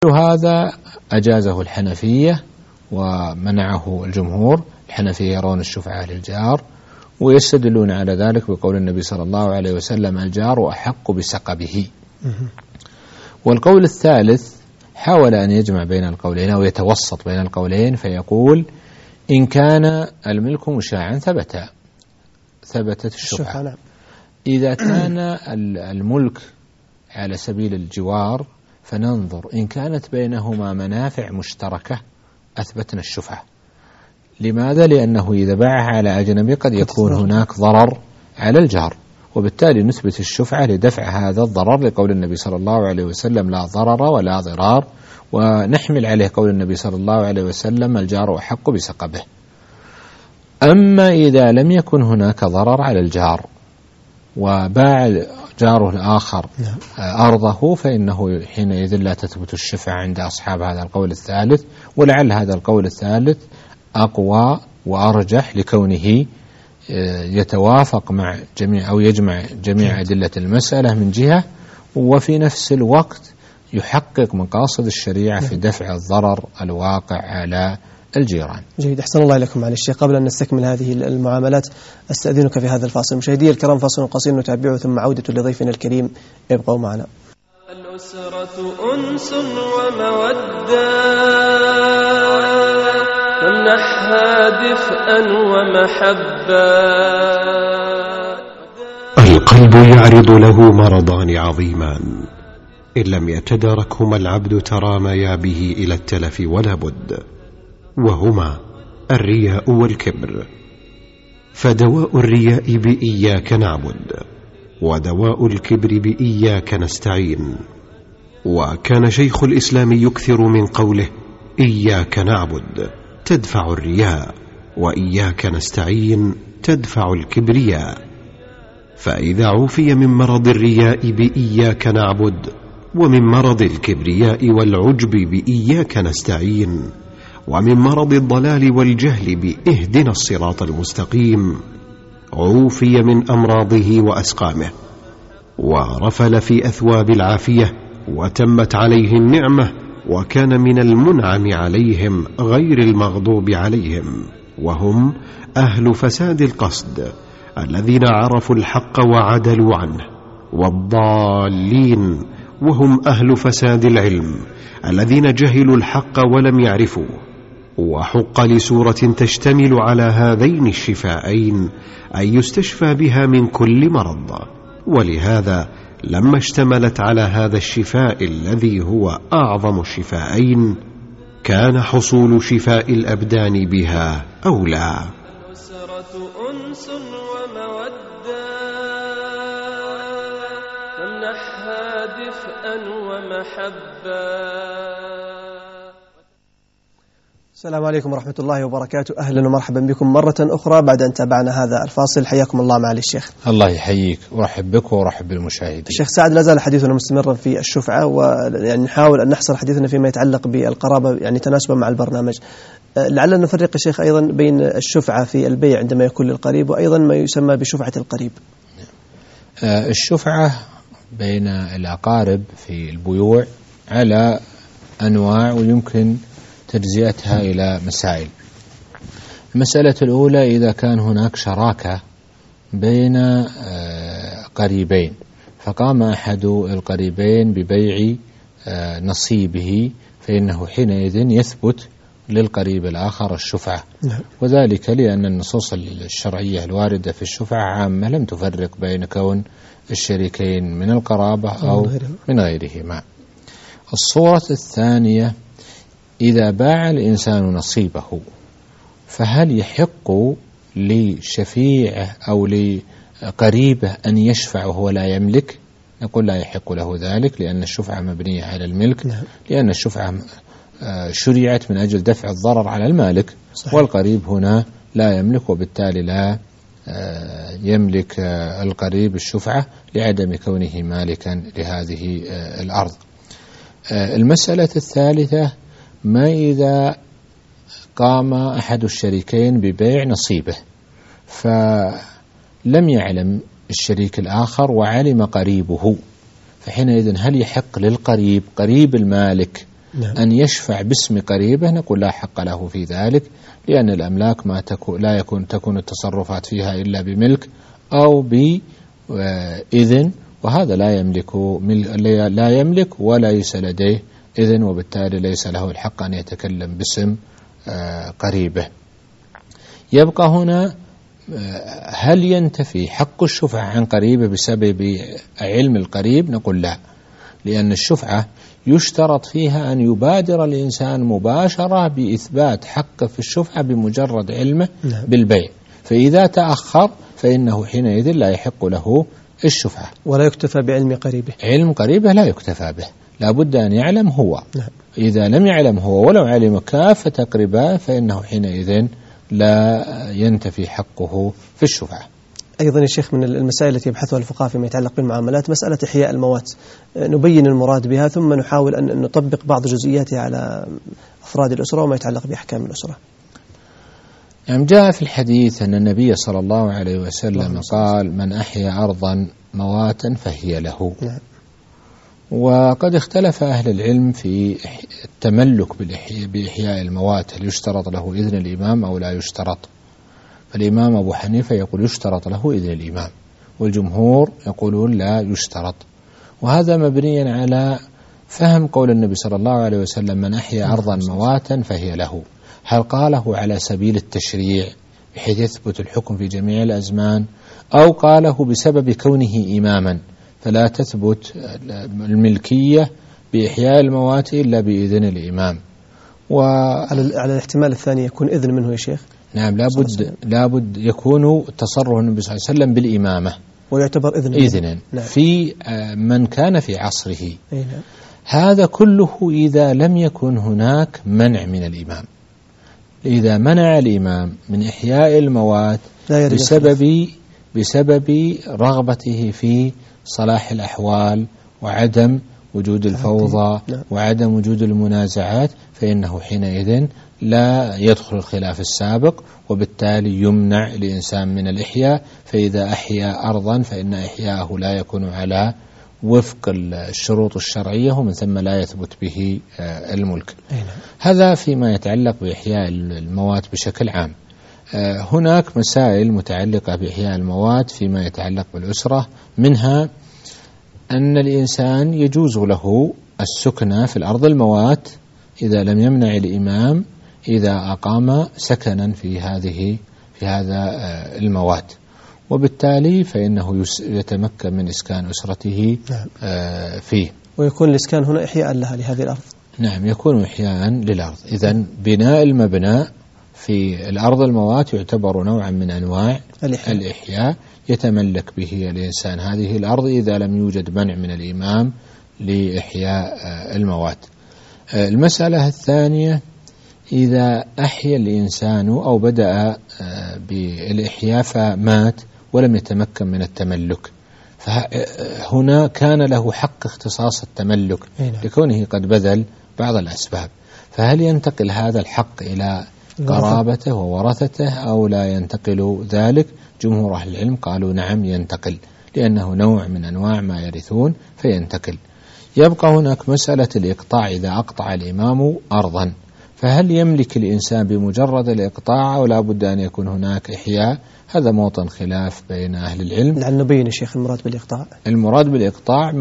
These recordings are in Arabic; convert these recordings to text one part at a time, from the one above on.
هذا أجازه الحنفية ومنعه الجمهور. الحنفية يرون الشفعة للجار، ويستدلون على ذلك بقول النبي صلى الله عليه وسلم: الجار أحق بسقبه. والقول الثالث حاول أن يجمع بين القولين أو يتوسط بين القولين، فيقول: إن كان الملك مشاعا ثبتت الشفعة. إذا كان الملك على سبيل الجوار فننظر إن كانت بينهما منافع مشتركة أثبتنا الشفعة. لماذا؟ لأنه إذا باعها على أجنبي قد يكون هناك ضرر على الجار، وبالتالي نثبت الشفعة لدفع هذا الضرر، لقول النبي صلى الله عليه وسلم: لا ضرر ولا ضرار، ونحمل عليه قول النبي صلى الله عليه وسلم: الجار أحق بسقبه. أما إذا لم يكن هناك ضرر على الجار وباع جاره الآخر أرضه، فإنه حينئذ لا تثبت الشفعة عند أصحاب هذا القول الثالث. ولعل هذا القول الثالث أقوى وأرجح لكونه يتوافق مع جميع أو يجمع جميع أدلة المسألة من جهة، وفي نفس الوقت يحقق مقاصد الشريعة في دفع الضرر الواقع على الجيران. جيد، أحسن الله إليكم على الشيخ. قبل أن نستكمل هذه المعاملات أستأذنك في هذا الفاصل. مشاهدي الكرام، فاصل قصير نتابعه ثم عودة لضيفنا الكريم، ابقوا معنا. الأسرة أنس ومودة، تمنحها دفئا ومحبة. القلب يعرض له مرضان عظيمان، إن لم يتداركهما العبد تراميا به إلى التلف ولا بد، وهما الرياء والكبر. فدواء الرياء بإياك نعبد، ودواء الكبر بإياك نستعين. وكان شيخ الإسلام يكثر من قوله: إياك نعبد تدفع الرياء، وإياك نستعين تدفع الكبرياء. فإذا عوفي من مرض الرياء بإياك نعبد، ومن مرض الكبرياء والعجب بإياك نستعين، ومن مرض الضلال والجهل بإهدنا الصراط المستقيم، عوفي من أمراضه وأسقامه، ورفل في أثواب العافية، وتمت عليه النعمة، وكان من المنعم عليهم غير المغضوب عليهم، وهم أهل فساد القصد الذين عرفوا الحق وعدلوا عنه، والضالين وهم أهل فساد العلم الذين جهلوا الحق ولم يعرفوه. وحق لسورة تشتمل على هذين الشفاءين أن يستشفى بها من كل مرض، ولهذا لما اشتملت على هذا الشفاء الذي هو أعظم الشفاءين، كان حصول شفاء الأبدان بها أولى. الأسرة أنس ومودة، تمنحها دفئا ومحبة. السلام عليكم ورحمة الله وبركاته. أهلا ومرحبا بكم مرة أخرى بعد أن تابعنا هذا الفاصل. حياكم الله معالي الشيخ. الله يحييك، ورحب بك ورحب بالمشاهدين. الشيخ سعد، لا زال حديثنا مستمرا في الشفعة، ويعني نحاول أن نحصر حديثنا فيما يتعلق بالقرابة يعني تناسبا مع البرنامج. لعلنا نفرق يا شيخ أيضا بين الشفعة في البيع عندما يكون للقريب، وأيضا ما يسمى بشفعة القريب. الشفعة بين الأقارب في البيوع على أنواع، ويمكن تجزئتها إلى مسائل. المسألة الأولى: إذا كان هناك شراكة بين قريبين، فقام أحد القريبين ببيع نصيبه، فإنه حينئذ يثبت للقريب الآخر الشفعة، وذلك لأن النصوص الشرعية الواردة في الشفعة عامة، لم تفرق بين كون الشريكين من القرابة أو من غيرهما. الصورة الثانية: إذا باع الإنسان نصيبه، فهل يحق لشفيعه أو لقريبه أن يشفع وهو لا يملك؟ نقول لا يحق له ذلك، لأن الشفعة مبنية على الملك، لأن الشفعة شرعت من أجل دفع الضرر على المالك، والقريب هنا لا يملك، وبالتالي لا يملك القريب الشفعة لعدم كونه مالكا لهذه الأرض. المسألة الثالثة: ما إذا قام أحد الشريكين ببيع نصيبه، فلم يعلم الشريك الآخر وعلم قريبه، فحينئذ هل يحق للقريب قريب المالك أن يشفع باسم قريبه نقول لا حق له في ذلك، لأن الأملاك ما تكون التصرفات فيها إلا بملك أو بإذن، وهذا لا يملك ولا ليس لديه إذن، وبالتالي ليس له الحق أن يتكلم باسم قريبه. يبقى هنا هل ينتفي حق الشفعة عن قريبه بسبب علم القريب؟ نقول لا، لأن الشفعة يشترط فيها أن يبادر الإنسان مباشرة بإثبات حقه في الشفعة بمجرد علمه بالبيع، فإذا تأخر فإنه حينئذ لا يحق له الشفعة. ولا يكتفى بعلم قريبه، علم قريبه لا يكتفى به، لا بد أن يعلم هو. إذا لم يعلم هو ولو علم كافة أقرباء فإنه حينئذ لا ينتفي حقه في الشفعة. أيضا يا شيخ من المسائل التي يبحثها الفقهاء فيما يتعلق بالمعاملات مسألة إحياء الموات، نبين المراد بها ثم نحاول أن نطبق بعض جزئياتها على أفراد الأسرة وما يتعلق بأحكام الأسرة. يعني جاء في الحديث أن النبي صلى الله عليه وسلم قال: من أحيا أرضا مواتا فهي له. وقد اختلف أهل العلم في التملك بإحياء الموات، هل يشترط له إذن الإمام أو لا يشترط؟ فالإمام أبو حنيفة يقول يشترط له إذن الإمام، والجمهور يقولون لا يشترط، وهذا مبنيا على فهم قول النبي صلى الله عليه وسلم: من أحيا أرضا مواتا فهي له. هل قاله على سبيل التشريع بحيث يثبت الحكم في جميع الأزمان، أو قاله بسبب كونه إماما فلا تثبت الملكية بإحياء الموات إلا بإذن الإمام؟ على الاحتمال الثاني يكون إذن منه يا شيخ. نعم، لابد يكون تصرف النبي صلى الله عليه وسلم بالإمامة ويعتبر إذنا. نعم. في من كان في عصره. نعم. هذا كله إذا لم يكن هناك منع من الإمام. إذا منع الإمام من إحياء الموات بسبب رغبته في صلاح الأحوال وعدم وجود الفوضى وعدم وجود المنازعات، فإنه حينئذ لا يدخل الخلاف السابق، وبالتالي يمنع الإنسان من الإحياء. فإذا أحيا أرضا فإن إحياءه لا يكون على وفق الشروط الشرعية، ومن ثم لا يثبت به الملك. هذا فيما يتعلق بإحياء الموات بشكل عام. هناك مسائل متعلقة بإحياء الموات فيما يتعلق بالأسرة، منها أن الإنسان يجوز له السكنة في الأرض الموات إذا لم يمنع الإمام إذا أقام سكنا في هذا الموات، وبالتالي فإنه يتمكن من إسكان أسرته فيه. ويكون الإسكان هنا إحياء لها لهذه الأرض. نعم، يكون إحياء للأرض. إذن بناء المبنى في الأرض الموات يعتبر نوعا من أنواع الإحياء، يتملك به الإنسان هذه الأرض إذا لم يوجد منع من الإمام لإحياء الموات. المسألة الثانية: إذا أحيا الإنسان أو بدأ بالإحياء فمات ولم يتمكن من التملك، فهنا كان له حق اختصاص التملك لكونه قد بذل بعض الأسباب، فهل ينتقل هذا الحق إلى قرابته وورثته أو لا ينتقل ذلك؟ جمهور أهل العلم قالوا نعم ينتقل، لأنه نوع من أنواع ما يرثون فينتقل. يبقى هناك مسألة الإقطاع. إذا أقطع الإمام أرضا فهل يملك الإنسان بمجرد الإقطاع أو لا بد أن يكون هناك إحياء؟ هذا موطن خلاف بين أهل العلم. لعل نبين يا شيخ المراد بالإقطاع. المراد بالإقطاع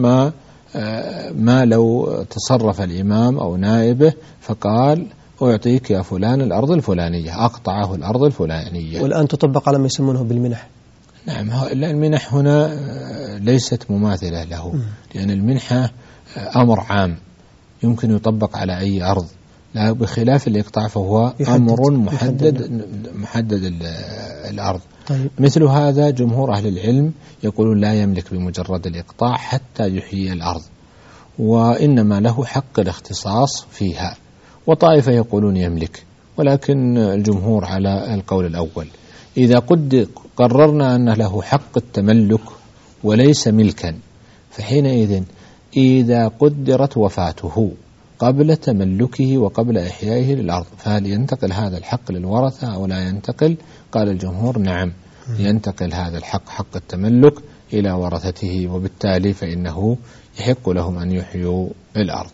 ما لو تصرف الإمام أو نائبه فقال: أعطيك يا فلان الأرض الفلانية، أقطعه الأرض الفلانية. والآن تطبق على ما يسمونه بالمنح. نعم، المنح هنا ليست مماثلة له، لأن المنحة أمر عام يمكن يطبق على أي أرض، لا بخلاف الإقطاع فهو أمر محدد الأرض. طيب. مثل هذا جمهور أهل العلم يقولون لا يملك بمجرد الإقطاع حتى يحيي الأرض، وإنما له حق الاختصاص فيها، وطائفة يقولون يملك، ولكن الجمهور على القول الأول. إذا قررنا أن له حق التملك وليس ملكا، فحينئذ إذا قدرت وفاته قبل تملكه وقبل إحيائه للأرض فهل ينتقل هذا الحق للورثة أو لا ينتقل؟ قال الجمهور نعم ينتقل هذا الحق، حق التملك، إلى ورثته، وبالتالي فإنه يحق لهم أن يحيوا الأرض.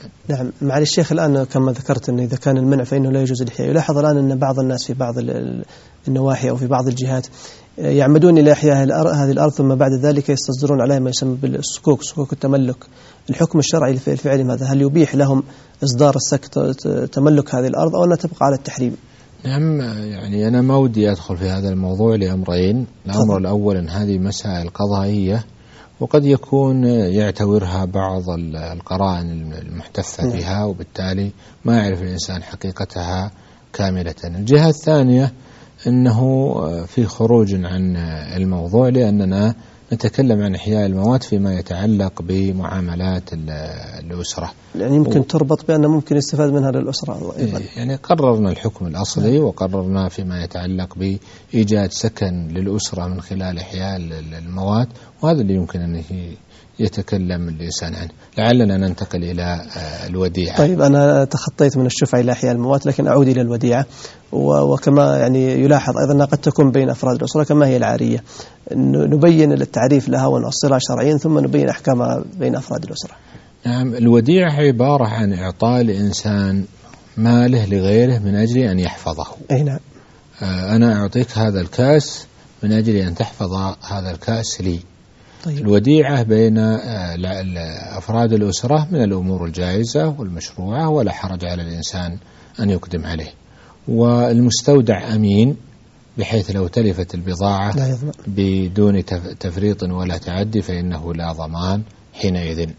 نعم. معالي الشيخ، الآن كما ذكرت أن إذا كان المنع فإنه لا يجوز الإحياء، يلاحظ الآن أن بعض الناس في بعض النواحي أو في بعض الجهات يعمدون إلى إحياء هذه الأرض، ثم بعد ذلك يستصدرون عليها ما يسمى بالصكوك، صكوك التملك. الحكم الشرعي لفعل ماذا؟ هل يبيح لهم إصدار السك تملك هذه الأرض أو أنها تبقى على التحريم؟ نعم، يعني أنا ما ودي أدخل في هذا الموضوع لأمرين. الأمر الأول أن هذه مسائل قضائية، وقد يكون يعتبرها بعض القرائن المحتفة بها، وبالتالي ما يعرف الإنسان حقيقتها كاملة. الجهة الثانية أنه في خروج عن الموضوع، لأننا نتكلم عن إحياء الموات فيما يتعلق بمعاملات الأسرة، يعني يمكن تربط بأن ممكن يستفاد منها للأسرة أيضا. يعني قررنا الحكم الأصلي، وقررنا فيما يتعلق بإيجاد سكن للأسرة من خلال إحياء الموات، وهذا اللي يمكن أن يتكلم الإنسان عنه. لعلنا ننتقل إلى الوديعة. طيب، أنا تخطيت من الشفعة إلى إحياء الموات، لكن أعود إلى الوديعة. وكما يعني يلاحظ أيضا أنها قد تكون بين أفراد الأسرة كما هي العارية، نبين التعريف لها ونؤصلها شرعيا، ثم نبين أحكامها بين أفراد الأسرة. نعم، الوديعة عبارة عن إعطاء الإنسان ماله لغيره من أجل أن يحفظه. أي نعم. أنا أعطيك هذا الكاس من أجل أن تحفظ هذا الكاس لي. طيب. الوديعة بين أفراد الأسرة من الأمور الجائزة والمشروعة، ولا حرج على الإنسان أن يقدم عليه. والمستودع أمين، بحيث لو تلفت البضاعة بدون تفريط ولا تعدي فإنه لا ضمان حينئذ.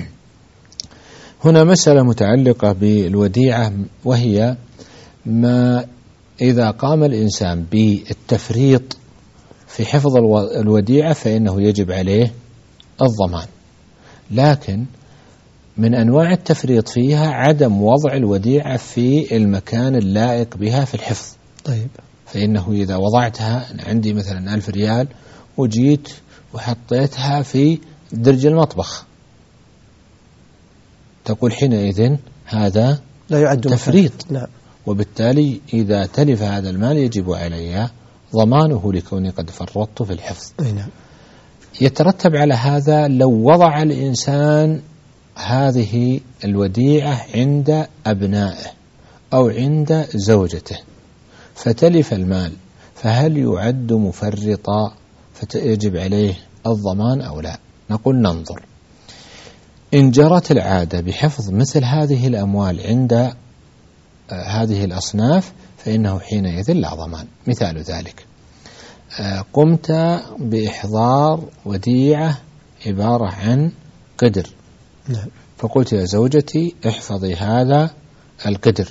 هنا مسألة متعلقة بالوديعة، وهي ما إذا قام الإنسان بالتفريط في حفظ الوديعة فإنه يجب عليه الضمان، لكن من أنواع التفريط فيها عدم وضع الوديعة في المكان اللائق بها في الحفظ. طيب. فإنه إذا وضعتها، عندي مثلا 1000 ريال وجيت وحطيتها في درج المطبخ، تقول حينئذ هذا لا يعد تفريط. نعم. وبالتالي إذا تلف هذا المال يجب علي ضمانه لكوني قد فرطت في الحفظ. نعم. يترتب على هذا لو وضع الإنسان هذه الوديعة عند أبنائه أو عند زوجته فتلف المال، فهل يعد مفرطا فيجب عليه الضمان أو لا؟ نقول ننظر. إن جرت العادة بحفظ مثل هذه الأموال عند هذه الأصناف فإنه حينئذ لا ضمان. مثال ذلك: قمت بإحضار وديعة عبارة عن قدر، فقلت يا زوجتي احفظي هذا القدر.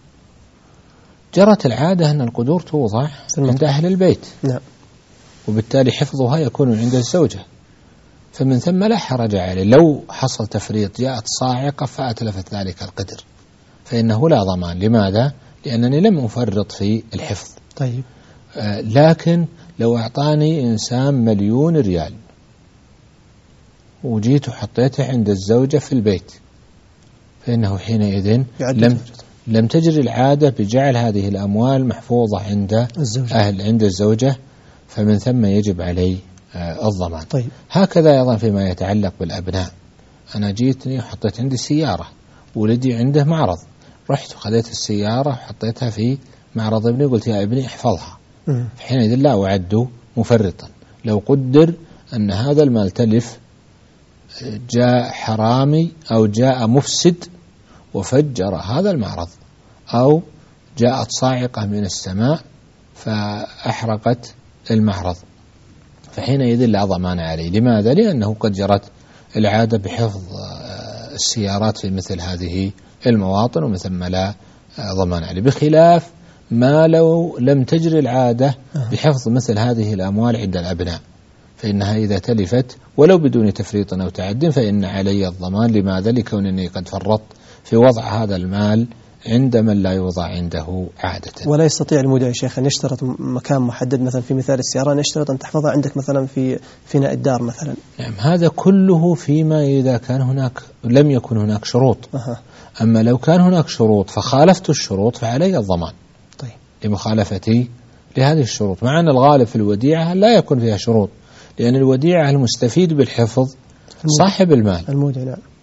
جرت العادة أن القدور توضع عند أهل البيت، وبالتالي حفظها يكون عند الزوجة، فمن ثم لا حرج عليه. لو حصل تفريط، جاءت صاعقة فأتلفت ذلك القدر، فإنه لا ضمان. لماذا؟ لأنني لم أفرط في الحفظ. طيب. لكن لو أعطاني إنسان 1,000,000 ريال وجيت وحطيته عند الزوجة في البيت، فإنه حينئذ لم تجري العادة بجعل هذه الأموال محفوظة عند الزوجة، فمن ثم يجب علي الضمان. طيب. هكذا أيضا فيما يتعلق بالأبناء. أنا جيتني وحطيت عندي سيارة، ولدي عنده معرض، رحت وخذيت السيارة وحطيتها في معرض ابني، قلت يا ابني احفظها، حينئذ لا أعد مفرطا. لو قدر أن هذا المال تلف، جاء حرامي أو جاء مفسد وفجر هذا المعرض، أو جاءت صاعقة من السماء فأحرقت المعرض، فحينئذ لا ضمان عليه. لماذا؟ لأنه قد جرت العادة بحفظ السيارات في مثل هذه المواطن، ومن ثم لا ضمان عليه. بخلاف ما لو لم تجري العادة بحفظ مثل هذه الأموال عند الأبناء، فإنها إذا تلفت ولو بدون تفريط أو تعد فإن علي الضمان. لماذا؟ لكونني قد فرطت في وضع هذا المال عند من لا يوضع عنده عادة. ولا يستطيع المودع يا شيخ أن يشترط مكان محدد، مثلا في مثال السيارة أن يشترط أن تحفظها عندك مثلا في فناء الدار مثلا. نعم، هذا كله فيما إذا كان هناك لم يكن هناك شروط. أما لو كان هناك شروط فخالفت الشروط فعلي الضمان. طيب. لمخالفتي لهذه الشروط، مع أن الغالب في الوديعة لا يكون فيها شروط، لأن الوديعة المستفيد بالحفظ صاحب المال، المودع. نعم.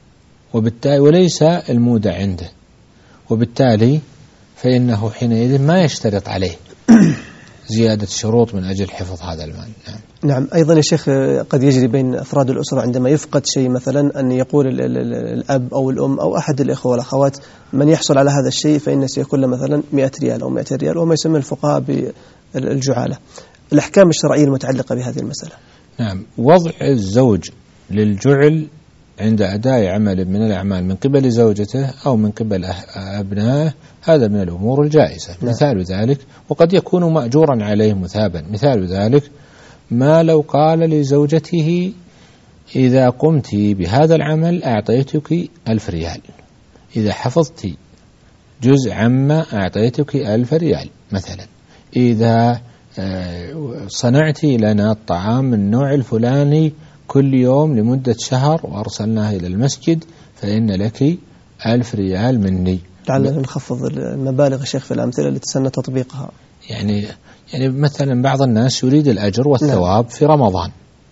وبالتالي وليس المودع عنده، وبالتالي فإنه حينئذ ما يشترط عليه زيادة شروط من أجل حفظ هذا المال. نعم. أيضا يا شيخ قد يجري بين أفراد الأسرة عندما يفقد شيء، مثلا أن يقول الأب أو الأم أو أحد الإخوة والأخوات من يحصل على هذا الشيء فإن سيكون له مثلا 100 ريال أو 200 ريال، وما يسمى الفقهاء بالجعالة. الأحكام الشرعية المتعلقة بهذه المسألة. نعم. وضع الزوج للجعل عند أداء عمل من الأعمال من قبل زوجته أو من قبل أبنائه هذا من الأمور الجائزة. مثال ذلك، وقد يكون مأجورا عليه مثابا، مثال ذلك ما لو قال لزوجته إذا قمت بهذا العمل أعطيتك 1000 ريال، إذا حفظت جزء عما أعطيتك 1000 ريال مثلا، إذا صنعت لنا الطعام من النوع الفلاني كل يوم لمدة شهر وأرسلناه إلى المسجد فإن لك 1000 ريال مني. لعلنا نخفض المبالغ الشيخ في الأمثلة التي سن تطبيقها. يعني مثلا بعض الناس يريد الأجر والثواب في رمضان،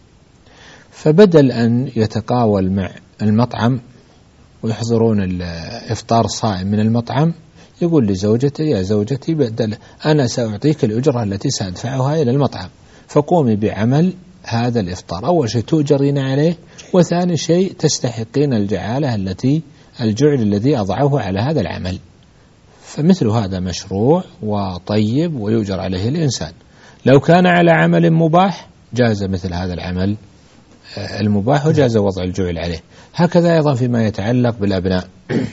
فبدل أن يتقاول مع المطعم ويحضرون الإفطار الصائم من المطعم يقول لزوجته يا زوجتي بدل أنا سأعطيك الأجرة التي سأدفعها إلى المطعم، فقومي بعمل هذا الإفطار. أول شيء تؤجرين عليه، وثاني شيء تستحقين الجعالة الجعل الذي أضعه على هذا العمل. فمثل هذا مشروع وطيب ويؤجر عليه الإنسان. لو كان على عمل مباح جاز مثل هذا العمل المباح وجاز وضع الجعل عليه. هكذا أيضا فيما يتعلق بالأبناء،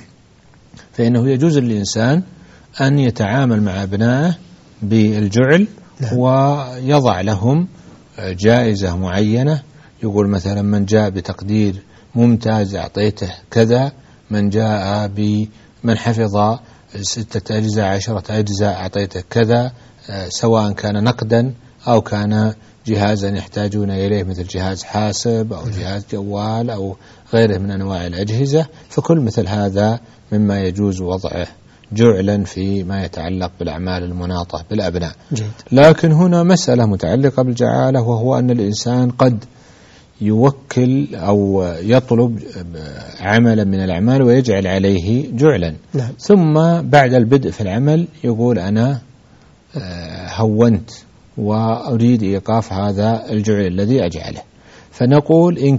فإنه يجوز للإنسان أن يتعامل مع أبنائه بالجعل ويضع لهم جائزة معينة، يقول مثلا من جاء بتقدير ممتاز أعطيته كذا، من حفظ 6 أجزاء 10 أجزاء أعطيته كذا، سواء كان نقدا أو كان جهازا يحتاجون إليه مثل جهاز حاسب أو جهاز جوال أو غيره من أنواع الأجهزة. فكل مثل هذا مما يجوز وضعه جعلا فيما يتعلق بالأعمال المناطة بالأبناء. لكن هنا مسألة متعلقة بالجعالة، وهو أن الإنسان قد يوكل أو يطلب عملا من الأعمال ويجعل عليه جعلا، ثم بعد البدء في العمل يقول أنا هونت وأريد إيقاف هذا الجعل الذي أجعله. فنقول إن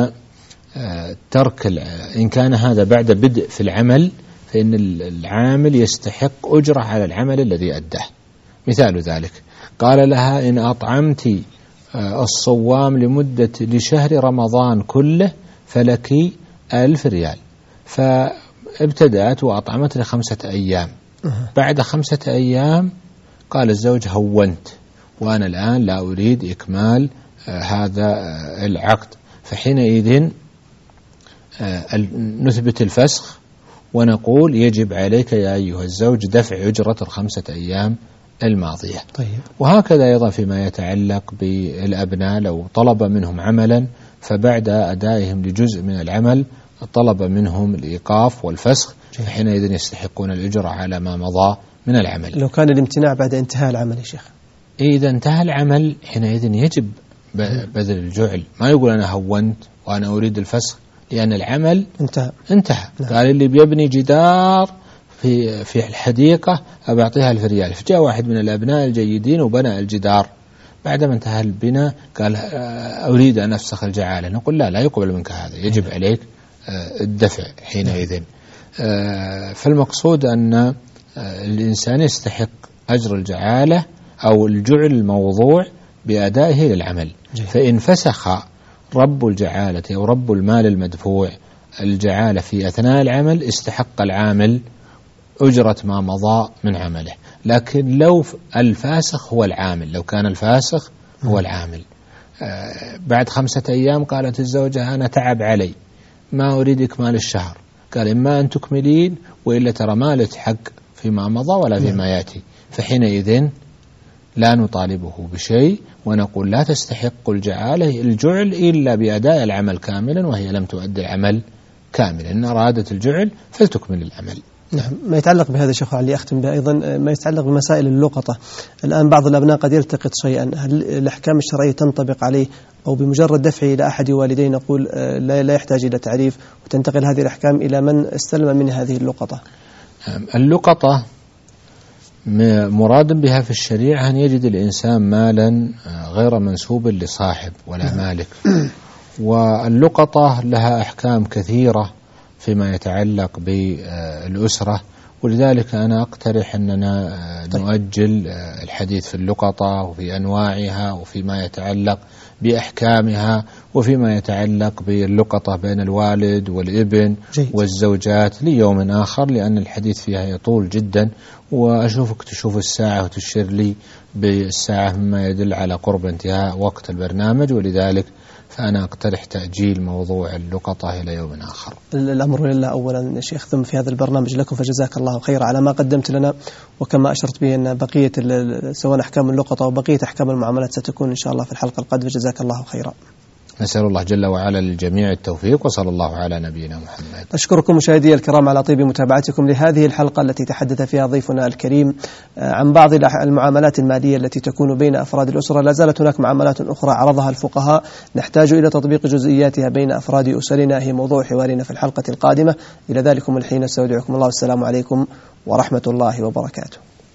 كان هذا بعد بدء في العمل فإن العامل يستحق أجرة على العمل الذي أداه. مثال ذلك قال لها إن أطعمت الصوام لشهر رمضان كله فلك 1000 ريال، فابتدأت وأطعمت ل5 أيام. بعد 5 أيام قال الزوج هونت وأنا الآن لا أريد إكمال هذا العقد، فحينئذ نثبت الفسخ ونقول يجب عليك يا أيها الزوج دفع أجرة 5 أيام الماضية. وهكذا أيضا فيما يتعلق بالأبناء، لو طلب منهم عملا فبعد أدائهم لجزء من العمل طلب منهم الإيقاف والفسخ، فحينئذ يستحقون الأجرة على ما مضى من العمل. لو كان الامتناع بعد انتهاء العمل يا شيخ، إذا انتهى العمل حينئذ يجب بذل الجعل، ما يقول أنا هونت وأنا أريد الفسخ، لأن العمل انتهى. قال اللي بيبني جدار في الحديقة أبعطيها 1000 ريال، فجاء واحد من الأبناء الجيدين وبنى الجدار، بعدما انتهى البناء قال أريد أن أفسخ الجعالة، نقول لا يقبل منك هذا، يجب عليك الدفع حينئذ. فالمقصود أن الإنسان يستحق أجر الجعالة أو الجعل الموضوع بأدائه للعمل. فإن فسخ رب الجعالة أو رب المال المدفوع الجعالة في أثناء العمل استحق العامل أجرة ما مضى من عمله. لكن لو الفاسخ هو العامل، لو كان الفاسخ هو العامل، بعد 5 أيام قالت الزوجة أنا تعب علي ما أريد إكمال الشهر، قال إما أن تكملين وإلا ترى ما لك حق فيما مضى ولا فيما يأتي، فحينئذ لا نطالبه بشيء ونقول لا تستحق الجعالة الجعل إلا بأداء العمل كاملا، وهي لم تؤدي العمل كاملا. إن أرادت الجعل فلتكمل العمل. نعم. ما يتعلق بهذا شيخ علي أختم به أيضا ما يتعلق بمسائل اللقطة. الآن بعض الأبناء قد يلتقط شيئا، هل الأحكام الشرعية تنطبق عليه أو بمجرد دفعه إلى أحد والديه نقول لا يحتاج إلى تعريف وتنتقل هذه الأحكام إلى من استلم من هذه اللقطة؟ اللقطة مراد بها في الشريعة أن يجد الإنسان مالا غير منسوب لصاحب ولا مالك، واللقطة لها أحكام كثيرة فيما يتعلق بالأسرة، ولذلك أنا أقترح أننا نؤجل الحديث في اللقطة وفي أنواعها وفيما يتعلق بأحكامها وفيما يتعلق باللقطة بين الوالد والابن والزوجات ليوم آخر، لأن الحديث فيها يطول جدا، وأشوفك تشوف الساعة وتشير لي بالساعة مما يدل على قرب انتهاء وقت البرنامج، ولذلك فأنا أقترح تأجيل موضوع اللقطة إلى يوم آخر. الأمر لله أولا شيخ، ثم في هذا البرنامج لكم، فجزاك الله خير على ما قدمت لنا، وكما أشرت به أن بقية سواء أحكام اللقطة وبقية أحكام المعاملات ستكون إن شاء الله في الحلقة القادمة. جزاك الله خيرا. نسأل الله جل وعلا للجميع التوفيق، وصلى الله على نبينا محمد. أشكركم مشاهدي الكرام على طيب متابعتكم لهذه الحلقة التي تحدث فيها ضيفنا الكريم عن بعض المعاملات المالية التي تكون بين أفراد الأسرة. لا زالت هناك معاملات أخرى عرضها الفقهاء نحتاج إلى تطبيق جزئياتها بين أفراد أسرنا، هي موضوع حوارنا في الحلقة القادمة. إلى ذلكم الحين استودعكم الله، والسلام عليكم ورحمة الله وبركاته.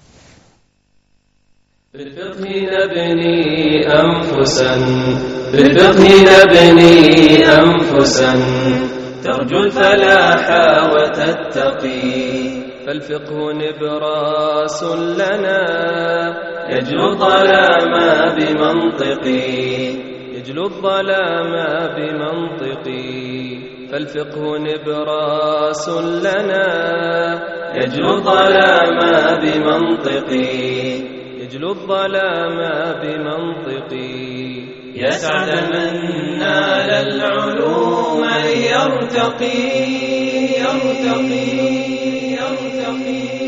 بالفقه نبني أنفسا، بالفقه نبني أنفسا ترجو الفلاح وتتقي، فالفقه نبراس لنا يجلو الظلام بمنطقي، يجلو الظلام بمنطقي، فالفقه نبراس لنا يجلو الظلام بمنطقي، يجلو الظلام بمنطقي. يسعد من نال العلوم يرتقي.